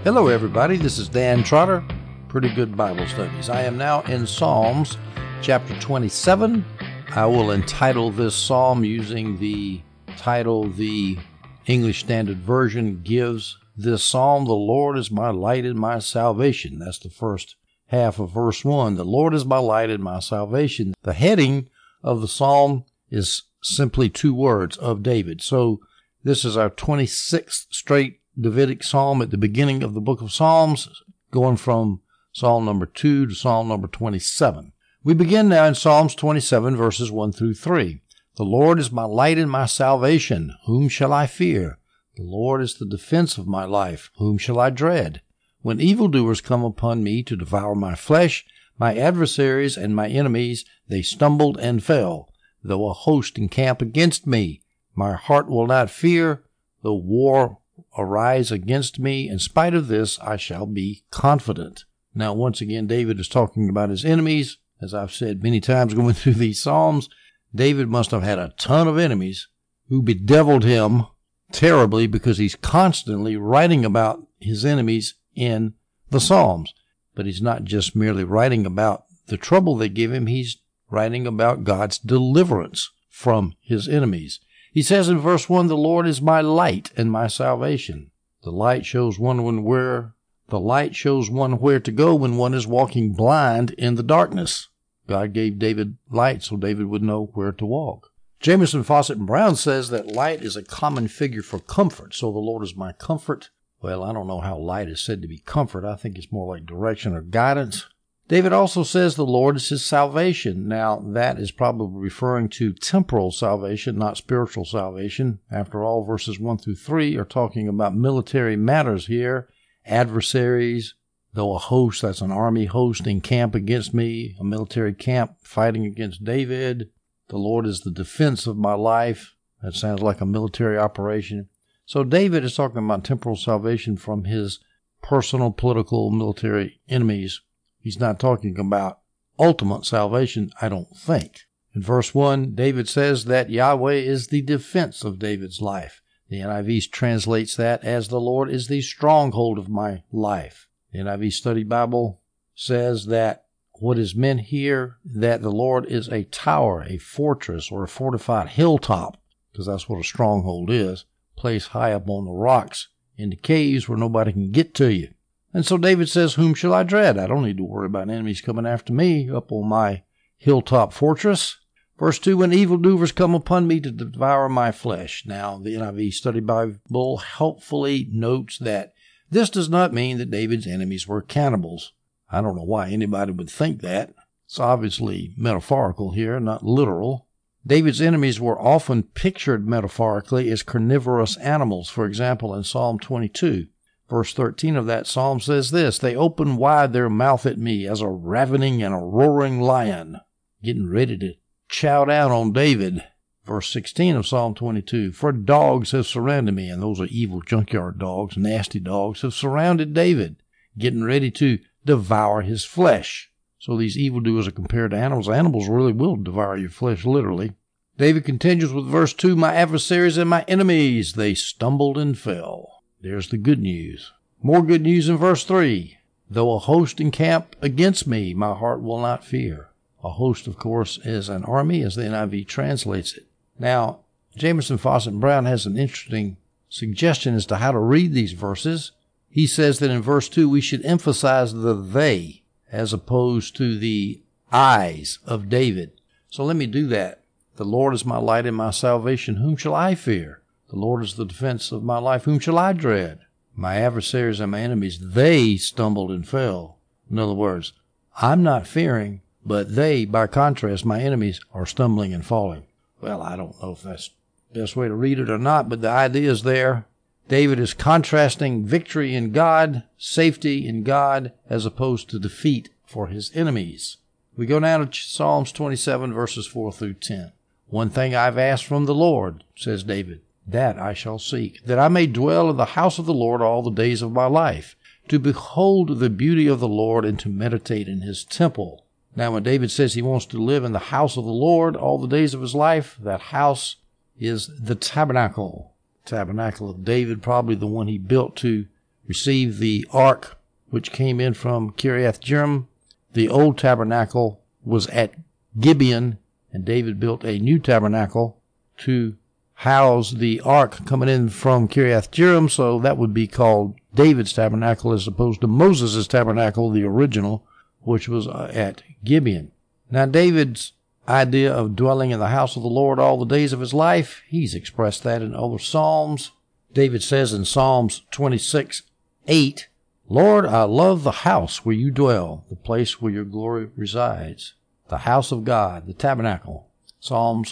Hello everybody, this is Dan Trotter, Pretty Good Bible Studies. I am now in Psalms chapter 27. I will entitle this psalm using the title the English Standard Version gives this psalm, "The Lord is my light and my salvation." That's the first half of verse 1. The Lord is my light and my salvation. The heading of the psalm is simply two words, of David. So this is our 26th straight Davidic psalm at the beginning of the book of Psalms, going from Psalm number 2 to Psalm number 27. We begin now in Psalms 27, verses 1 through 3. The Lord is my light and my salvation. Whom shall I fear? The Lord is the defense of my life. Whom shall I dread? When evildoers come upon me to devour my flesh, my adversaries and my enemies, they stumbled and fell. Though a host encamp against me, my heart will not fear. Though war arise against me, in spite of this, I shall be confident. Now, once again, David is talking about his enemies. As I've said many times going through these Psalms, David must have had a ton of enemies who bedeviled him terribly because he's constantly writing about his enemies in the Psalms. But he's not just merely writing about the trouble they give him, he's writing about God's deliverance from his enemies. He says in verse 1, "The Lord is my light and my salvation." The light shows one where to go when one is walking blind in the darkness. God gave David light so David would know where to walk. Jamieson, Fausset, and Brown says that light is a common figure for comfort. So the Lord is my comfort. Well, I don't know how light is said to be comfort. I think it's more like direction or guidance. David also says the Lord is his salvation. Now, that is probably referring to temporal salvation, not spiritual salvation. After all, verses 1 through 3 are talking about military matters here. Adversaries, though a host, that's an army host, encamp against me, a military camp fighting against David. The Lord is the defense of my life. That sounds like a military operation. So David is talking about temporal salvation from his personal, political, military enemies. He's not talking about ultimate salvation, I don't think. In verse 1, David says that Yahweh is the defense of David's life. The NIV translates that as "the Lord is the stronghold of my life." The NIV Study Bible says that what is meant here, that the Lord is a tower, a fortress, or a fortified hilltop, because that's what a stronghold is, placed high up on the rocks in the caves where nobody can get to you. And so David says, whom shall I dread? I don't need to worry about enemies coming after me up on my hilltop fortress. Verse 2, when evildoers come upon me to devour my flesh. Now, the NIV Study Bible helpfully notes that this does not mean that David's enemies were cannibals. I don't know why anybody would think that. It's obviously metaphorical here, not literal. David's enemies were often pictured metaphorically as carnivorous animals. For example, in Psalm 22, verse 13 of that psalm says this, "They open wide their mouth at me as a ravening and a roaring lion," getting ready to chow down on David. Verse 16 of Psalm 22, "For dogs have surrounded me," and those are evil junkyard dogs, nasty dogs, have surrounded David, getting ready to devour his flesh. So these evildoers are compared to animals. Animals really will devour your flesh, literally. David continues with verse 2, "My adversaries and my enemies, they stumbled and fell." There's the good news. More good news in verse 3. "Though a host encamp against me, my heart will not fear." A host, of course, is an army, as the NIV translates it. Now, Jamieson, Fausset, and Brown has an interesting suggestion as to how to read these verses. He says that in verse 2 we should emphasize the they as opposed to the I's of David. So let me do that. "The Lord is my light and my salvation. Whom shall I fear? The Lord is the defense of my life. Whom shall I dread? My adversaries and my enemies, they stumbled and fell." In other words, I'm not fearing, but they, by contrast, my enemies, are stumbling and falling. Well, I don't know if that's the best way to read it or not, but the idea is there. David is contrasting victory in God, safety in God, as opposed to defeat for his enemies. We go now to Psalms 27, verses 4 through 10. "One thing I've asked from the Lord," says David, "that I shall seek, that I may dwell in the house of the Lord all the days of my life, to behold the beauty of the Lord and to meditate in his temple." Now, when David says he wants to live in the house of the Lord all the days of his life, that house is the tabernacle. Tabernacle of David, probably the one he built to received the ark which came in from Kiriath Jearim. The old tabernacle was at Gibeon, and David built a new tabernacle to house the ark coming in from Kiriath Jearim, so that would be called David's tabernacle as opposed to Moses' tabernacle, the original, which was at Gibeon. Now, David's idea of dwelling in the house of the Lord all the days of his life, he's expressed that in other Psalms. David says in Psalms 26:8, Lord, I love the house where you dwell, the place where your glory resides, the house of God, the tabernacle. Psalms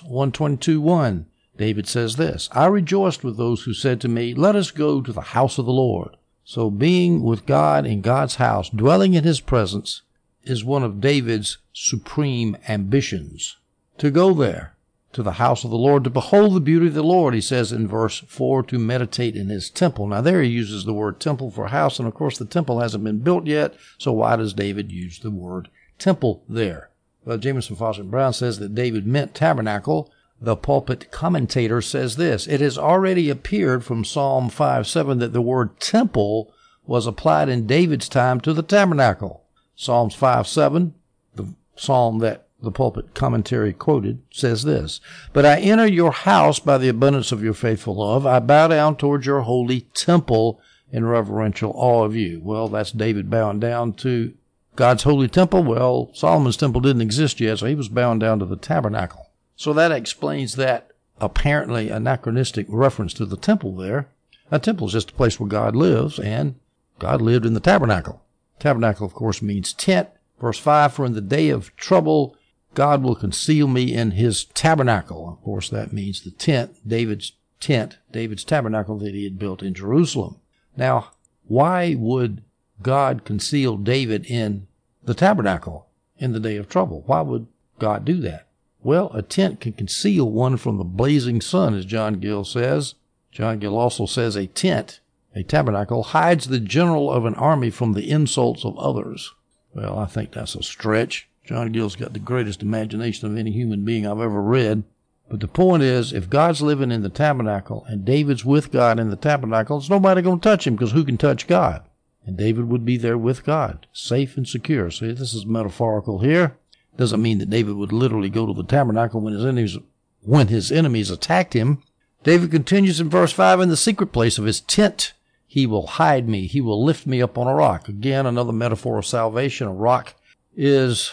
122:1, David says this, I rejoiced with those who said to me, let us go to the house of the Lord. So being with God in God's house, dwelling in his presence, is one of David's supreme ambitions. To go there, to the house of the Lord, to behold the beauty of the Lord, he says in verse 4, to meditate in his temple. Now there he uses the word temple for house, and of course the temple hasn't been built yet, so why does David use the word temple there? Well, Jameson, Foster, and Brown says that David meant tabernacle. The pulpit commentator says this, it has already appeared from Psalm 5:7 that the word temple was applied in David's time to the tabernacle. Psalms 5:7, the psalm that the pulpit commentary quoted, says this, but I enter your house by the abundance of your faithful love. I bow down towards your holy temple in reverential awe of you. Well, that's David bowing down to God's holy temple. Well, Solomon's temple didn't exist yet, so he was bowing down to the tabernacle. So that explains that apparently anachronistic reference to the temple there. A temple is just a place where God lives, and God lived in the tabernacle. Tabernacle, of course, means tent. Verse 5, for in the day of trouble, God will conceal me in his tabernacle. Of course, that means the tent, David's tabernacle that he had built in Jerusalem. Now, why would God conceal David in the tabernacle in the day of trouble? Why would God do that? Well, a tent can conceal one from the blazing sun, as John Gill says. John Gill also says a tent, a tabernacle, hides the general of an army from the insults of others. Well, I think that's a stretch. John Gill's got the greatest imagination of any human being I've ever read. But the point is, if God's living in the tabernacle and David's with God in the tabernacle, there's nobody going to touch him, because who can touch God? And David would be there with God, safe and secure. See, this is metaphorical here. Doesn't mean that David would literally go to the tabernacle when his enemies attacked him. David continues in verse 5, in the secret place of his tent, he will hide me. He will lift me up on a rock. Again, another metaphor of salvation. A rock is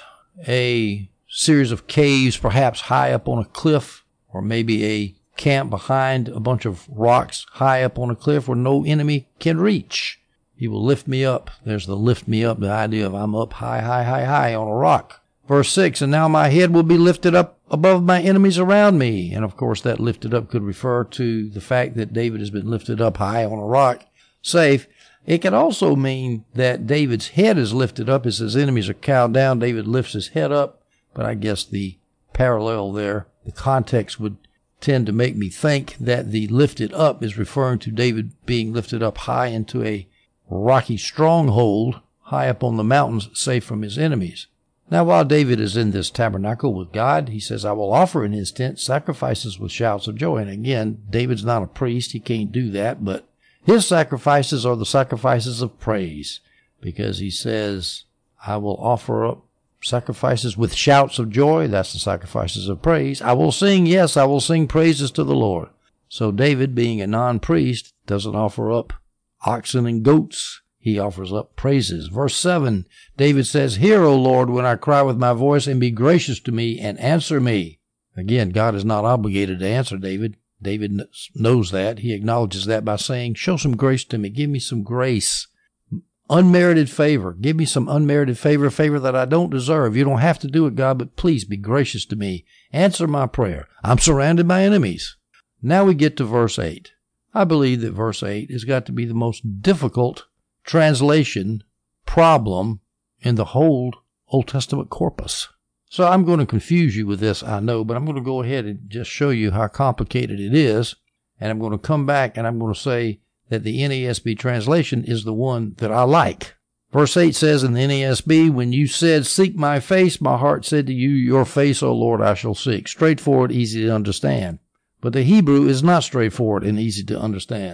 a series of caves, perhaps high up on a cliff, or maybe a camp behind a bunch of rocks high up on a cliff where no enemy can reach. He will lift me up. There's the lift me up, the idea of I'm up high on a rock. Verse 6, and now my head will be lifted up above my enemies around me. And of course, that lifted up could refer to the fact that David has been lifted up high on a rock, safe. It could also mean that David's head is lifted up as his enemies are cowed down. David lifts his head up, but I guess the parallel there, the context would tend to make me think that the lifted up is referring to David being lifted up high into a rocky stronghold high up on the mountains, safe from his enemies. Now, while David is in this tabernacle with God, he says, I will offer in his tent sacrifices with shouts of joy. And again, David's not a priest. He can't do that. But his sacrifices are the sacrifices of praise, because he says, I will offer up sacrifices with shouts of joy. That's the sacrifices of praise. I will sing, yes, I will sing praises to the Lord. So David, being a non-priest, doesn't offer up oxen and goats. He offers up praises. Verse 7, David says, hear, O Lord, when I cry with my voice, and be gracious to me and answer me. Again, God is not obligated to answer David. David knows that. He acknowledges that by saying, show some grace to me. Give me some grace. Unmerited favor. Give me some unmerited favor, a favor that I don't deserve. You don't have to do it, God, but please be gracious to me. Answer my prayer. I'm surrounded by enemies. Now we get to verse 8. I believe that verse 8 has got to be the most difficult translation problem in the whole Old Testament corpus. So I'm going to confuse you with this, I know, but I'm going to go ahead and just show you how complicated it is. And I'm going to come back and I'm going to say that the NASB translation is the one that I like. Verse 8 says in the NASB, when you said, seek my face, my heart said to you, your face, O Lord, I shall seek. Straightforward, easy to understand. But the Hebrew is not straightforward and easy to understand.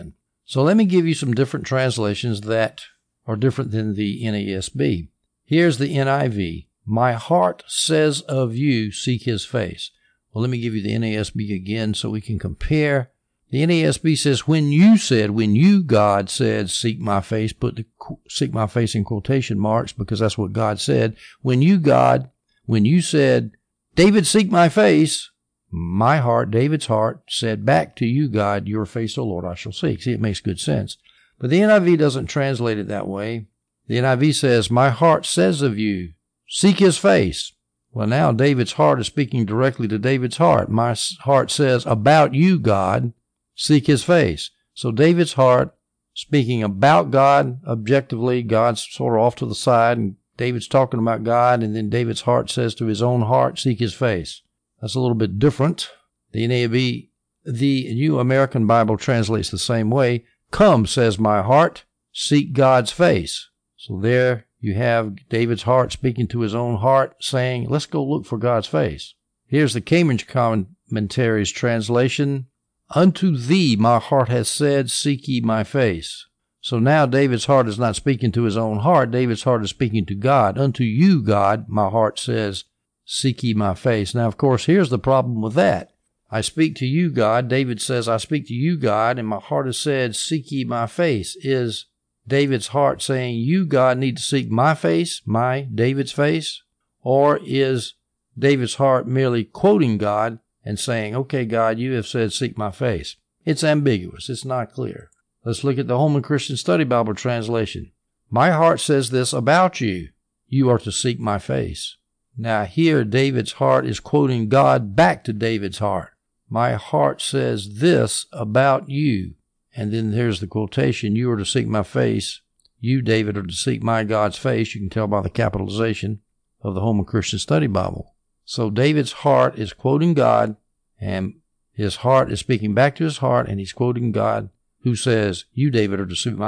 So let me give you some different translations that are different than the NASB. Here's the NIV. My heart says of you, seek his face. Well, let me give you the NASB again so we can compare. The NASB says, when you, God, said, seek my face, put the seek my face in quotation marks because that's what God said. When you, God, when you said, David, seek my face, my heart, David's heart, said back to you, God, your face, O Lord, I shall seek. See, it makes good sense. But the NIV doesn't translate it that way. The NIV says, my heart says of you, seek his face. Well, now David's heart is speaking directly to David's heart. My heart says, about you, God, seek his face. So David's heart speaking about God objectively. God's sort of off to the side, and David's talking about God, and then David's heart says to his own heart, seek his face. That's a little bit different. The NAB, the New American Bible translates the same way. Come, says my heart, seek God's face. So there you have David's heart speaking to his own heart, saying, let's go look for God's face. Here's the Cambridge Commentary's translation. Unto thee my heart hath said, seek ye my face. So now David's heart is not speaking to his own heart. David's heart is speaking to God. Unto you, God, my heart says, seek ye my face. Now, of course, here's the problem with that. I speak to you, God. David says, I speak to you, God, and my heart has said, seek ye my face. Is David's heart saying, you, God, need to seek my face, David's face? Or is David's heart merely quoting God and saying, okay, God, you have said, seek my face? It's ambiguous. It's not clear. Let's look at the Holman Christian Study Bible translation. My heart says this about you. You are to seek my face. Now here, David's heart is quoting God back to David's heart. My heart says this about you. And then there's the quotation, you are to seek my face. You, David, are to seek my God's face. You can tell by the capitalization of the Holman Christian Study Bible. So David's heart is quoting God, and his heart is speaking back to his heart, and he's quoting God, who says, you, David, are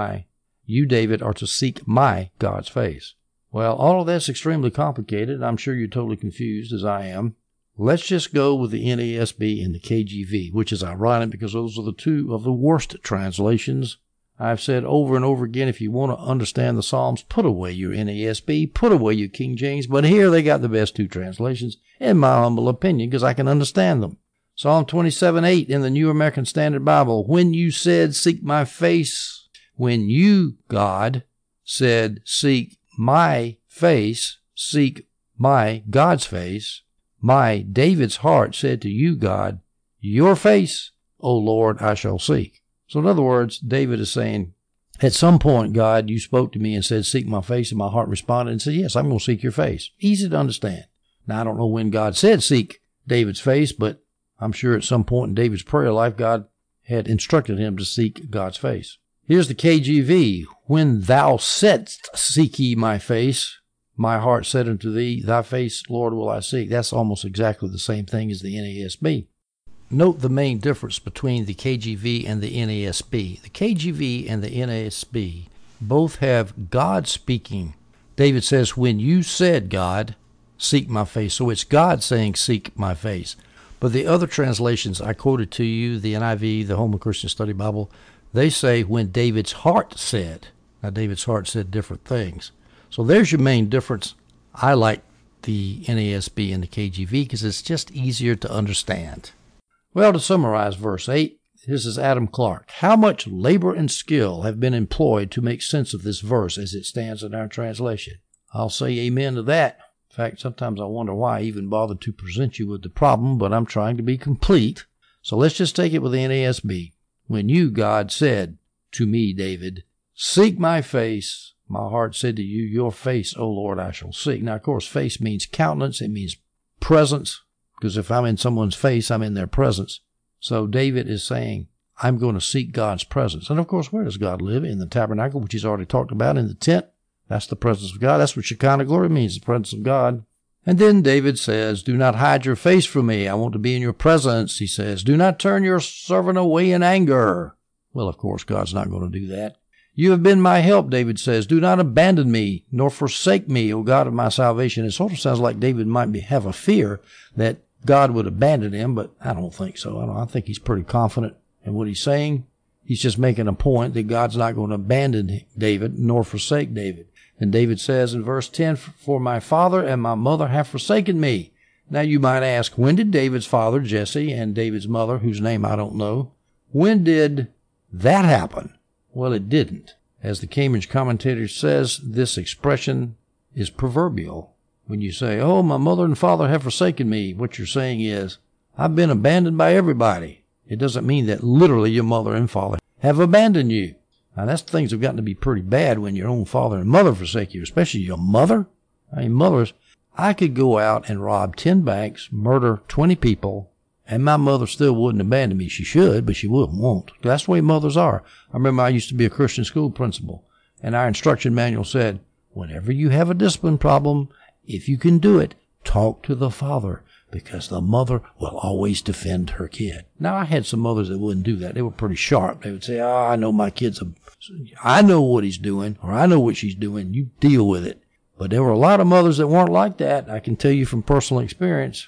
to seek my God's face. Well, all of that's extremely complicated, and I'm sure you're totally confused as I am. Let's just go with the NASB and the KJV, which is ironic because those are the two of the worst translations. I've said over and over again, if you want to understand the Psalms, put away your NASB, put away your King James, but here they got the best two translations, in my humble opinion, because I can understand them. Psalm 27:8 in the New American Standard Bible, when you said, seek my face, when you, God, said, seek my face, seek my God's face, my David's heart said to you, God, your face, O Lord, I shall seek. So in other words, David is saying, at some point, God, you spoke to me and said, seek my face, and my heart responded and said, yes, I'm going to seek your face. Easy to understand. Now, I don't know when God said seek David's face, but I'm sure at some point in David's prayer life, God had instructed him to seek God's face. Here's the KJV. When thou saidst, seek ye my face, my heart said unto thee, thy face, Lord, will I seek. That's almost exactly the same thing as the NASB. Note the main difference between the KJV and the NASB. The KJV and the NASB both have God speaking. David says, when you said, God, seek my face. So it's God saying, seek my face. But the other translations I quoted to you, the NIV, the Holman Christian Study Bible, they say when David's heart said. Now, David's heart said different things. So there's your main difference. I like the NASB and the KJV because it's just easier to understand. Well, to summarize verse 8, this is Adam Clark. How much labor and skill have been employed to make sense of this verse as it stands in our translation? I'll say amen to that. In fact, sometimes I wonder why I even bother to present you with the problem, but I'm trying to be complete. So let's just take it with the NASB. When you, God, said to me, David, seek my face, my heart said to you, your face, O Lord, I shall seek. Now, of course, face means countenance. It means presence, because if I'm in someone's face, I'm in their presence. So David is saying, I'm going to seek God's presence. And, of course, where does God live? In the tabernacle, which he's already talked about, in the tent. That's the presence of God. That's what Shekinah glory means, the presence of God. And then David says, do not hide your face from me. I want to be in your presence. He says, do not turn your servant away in anger. Well, of course, God's not going to do that. You have been my help, David says. Do not abandon me, nor forsake me, O God of my salvation. It sort of sounds like David might have a fear that God would abandon him, but I don't think so. I think he's pretty confident in what he's saying. He's just making a point that God's not going to abandon David nor forsake David. And David says in verse 10, "For my father and my mother have forsaken me." Now you might ask, when did David's father, Jesse, and David's mother, whose name I don't know, when did that happen? Well, it didn't. As the Cambridge commentator says, this expression is proverbial. When you say, "Oh, my mother and father have forsaken me," what you're saying is, I've been abandoned by everybody. It doesn't mean that literally your mother and father have abandoned you. Now, that's things have gotten to be pretty bad when your own father and mother forsake you, especially your mother. I mean, mothers, I could go out and rob 10 banks, murder 20 people, and my mother still wouldn't abandon me. She should, but she won't. That's the way mothers are. I remember I used to be a Christian school principal, and our instruction manual said, whenever you have a discipline problem, if you can do it, talk to the father, because the mother will always defend her kid. Now, I had some mothers that wouldn't do that. They were pretty sharp. They would say, I know my kid's I know what he's doing, or I know what she's doing. You deal with it. But there were a lot of mothers that weren't like that. I can tell you from personal experience.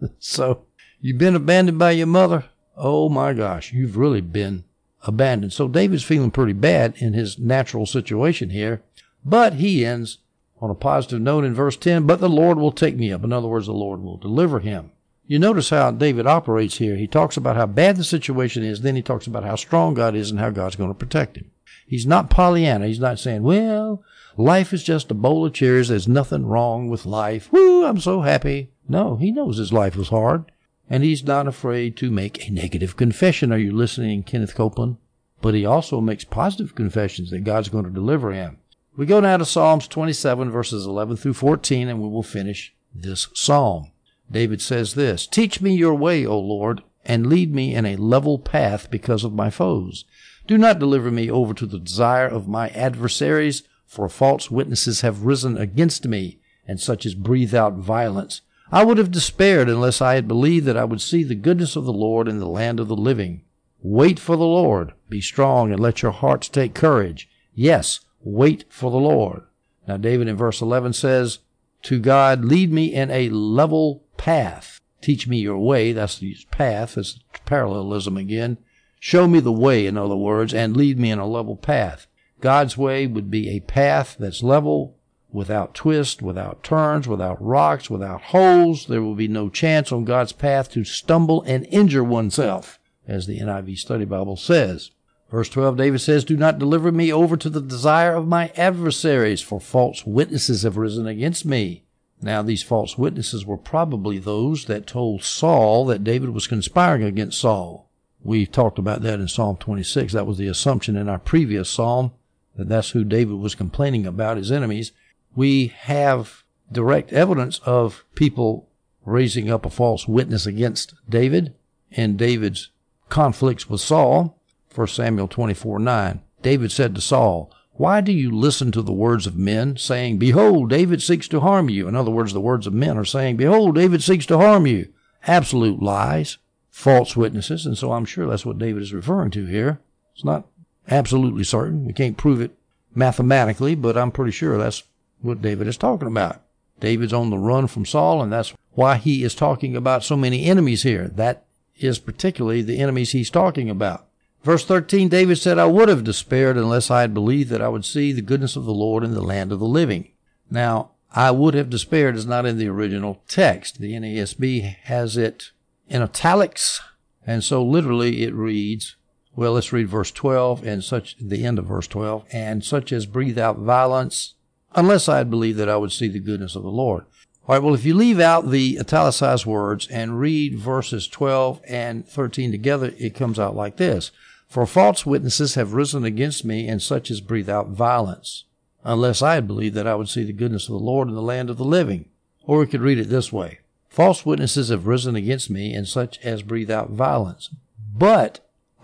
So, you've been abandoned by your mother? Oh my gosh, you've really been abandoned. So David's feeling pretty bad in his natural situation here. But he ends on a positive note in verse 10, "But the Lord will take me up." In other words, the Lord will deliver him. You notice how David operates here. He talks about how bad the situation is, then he talks about how strong God is and how God's going to protect him. He's not Pollyanna. He's not saying, well, life is just a bowl of cherries. There's nothing wrong with life. Woo, I'm so happy. No, he knows his life was hard, and he's not afraid to make a negative confession. Are you listening, Kenneth Copeland? But he also makes positive confessions that God's going to deliver him. We go now to Psalms 27, verses 11 through 14, and we will finish this psalm. David says this, "Teach me your way, O Lord, and lead me in a level path because of my foes. Do not deliver me over to the desire of my adversaries, for false witnesses have risen against me, and such as breathe out violence. I would have despaired unless I had believed that I would see the goodness of the Lord in the land of the living. Wait for the Lord. Be strong and let your hearts take courage. Yes, wait for the Lord." Now, David in verse 11 says, to God, "Lead me in a level path. Teach me your way." That's the path. It's parallelism again. Show me the way, in other words, and lead me in a level path. God's way would be a path that's level, without twists, without turns, without rocks, without holes. There will be no chance on God's path to stumble and injure oneself, as the NIV Study Bible says. Verse 12, David says, "Do not deliver me over to the desire of my adversaries, for false witnesses have risen against me." Now, these false witnesses were probably those that told Saul that David was conspiring against Saul. We talked about that in Psalm 26. That was the assumption in our previous psalm, that that's who David was complaining about, his enemies. We have direct evidence of people raising up a false witness against David in David's conflicts with Saul. 1 Samuel 24:9. David said to Saul, "Why do you listen to the words of men, saying, 'Behold, David seeks to harm you'?" In other words, the words of men are saying, "Behold, David seeks to harm you." Absolute lies, false witnesses, and so I'm sure that's what David is referring to here. It's not absolutely certain. We can't prove it mathematically, but I'm pretty sure that's what David is talking about. David's on the run from Saul, and that's why he is talking about so many enemies here. That is particularly the enemies he's talking about. Verse 13, David said, "I would have despaired unless I had believed that I would see the goodness of the Lord in the land of the living." Now, "I would have despaired" is not in the original text. The NASB has it in italics, and so literally it reads, well, let's read verse 12, and the end of verse 12, "and such as breathe out violence, unless I had believed that I would see the goodness of the Lord." All right, well, if you leave out the italicized words and read verses 12 and 13 together, it comes out like this. "For false witnesses have risen against me, and such as breathe out violence, unless I had believed that I would see the goodness of the Lord in the land of the living." Or we could read it this way. "False witnesses have risen against me, and such as breathe out violence. But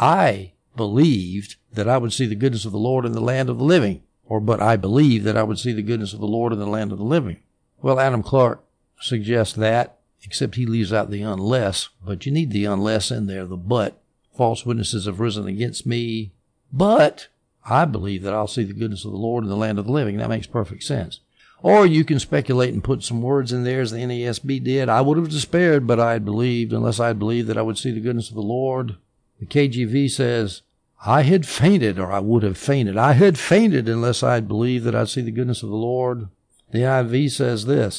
I believed that I would see the goodness of the Lord in the land of the living." Or, "But I believed that I would see the goodness of the Lord in the land of the living." Well, Adam Clark suggests that, except he leaves out the unless, but you need the unless in there, the but. "False witnesses have risen against me, but I believe that I'll see the goodness of the Lord in the land of the living." That makes perfect sense. Or you can speculate and put some words in there as the NASB did. "I would have despaired, but I had believed, unless I had believed that I would see the goodness of the Lord." The KJV says, I had fainted, or I would have fainted. I had fainted unless I had believed that I'd see the goodness of the Lord. The NIV says this,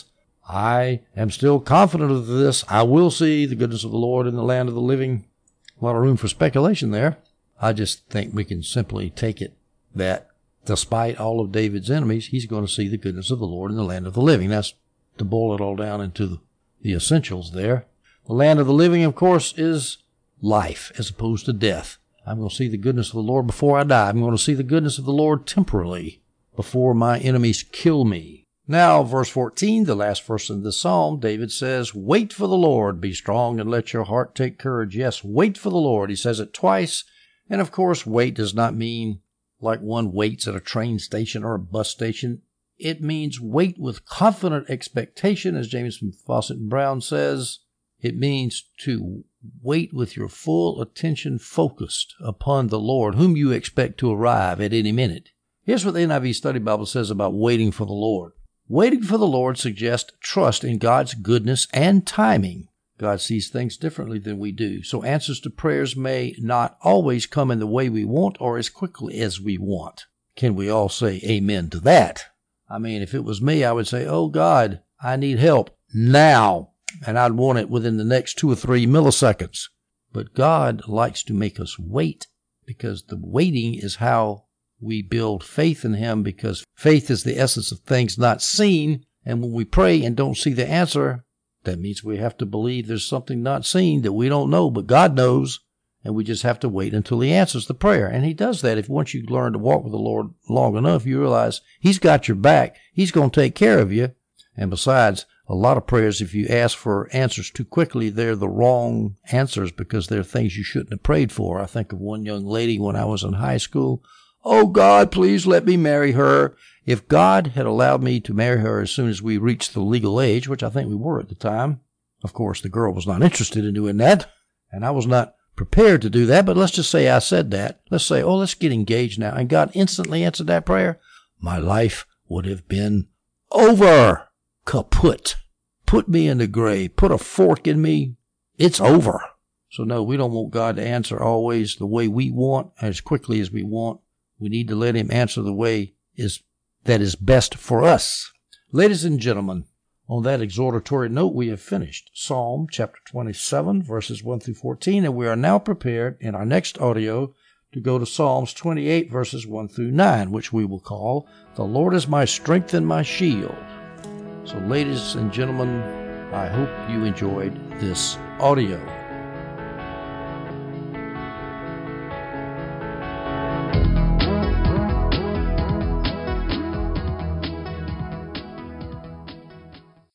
I am still confident of this. I will see the goodness of the Lord in the land of the living. A lot of room for speculation there. I just think we can simply take it that despite all of David's enemies, he's going to see the goodness of the Lord in the land of the living. That's to boil it all down into the essentials there. The land of the living, of course, is life as opposed to death. I'm going to see the goodness of the Lord before I die. I'm going to see the goodness of the Lord temporally before my enemies kill me. Now, verse 14, the last verse in this psalm, David says, wait for the Lord, be strong and let your heart take courage. Yes, wait for the Lord. He says it twice. And of course, wait does not mean like one waits at a train station or a bus station. It means wait with confident expectation, as James Fawcett and Brown says. It means to wait with your full attention focused upon the Lord, whom you expect to arrive at any minute. Here's what the NIV Study Bible says about waiting for the Lord. Waiting for the Lord suggests trust in God's goodness and timing. God sees things differently than we do, so answers to prayers may not always come in the way we want or as quickly as we want. Can we all say amen to that? I mean, if it was me, I would say, oh God, I need help now. And I'd want it within the next 2 or 3 milliseconds. But God likes to make us wait, because the waiting is how we build faith in Him, because faith is the essence of things not seen. And when we pray and don't see the answer, that means we have to believe there's something not seen that we don't know, but God knows. And we just have to wait until He answers the prayer. And He does that. If once you learn to walk with the Lord long enough, you realize He's got your back. He's going to take care of you. And besides, a lot of prayers, if you ask for answers too quickly, they're the wrong answers because they're things you shouldn't have prayed for. I think of one young lady when I was in high school. Oh, God, please let me marry her. If God had allowed me to marry her as soon as we reached the legal age, which I think we were at the time, of course, the girl was not interested in doing that, and I was not prepared to do that, but let's just say I said that. Let's say, oh, let's get engaged now, and God instantly answered that prayer. My life would have been over. Kaput. Put me in the grave. Put a fork in me. It's over. So no, we don't want God to answer always the way we want, as quickly as we want. We need to let Him answer the way that is best for us. Ladies and gentlemen, on that exhortatory note, we have finished Psalm chapter 27, verses 1 through 14, and we are now prepared in our next audio to go to Psalms 28, verses 1 through 9, which we will call, The Lord is my strength and my shield. So ladies and gentlemen, I hope you enjoyed this audio.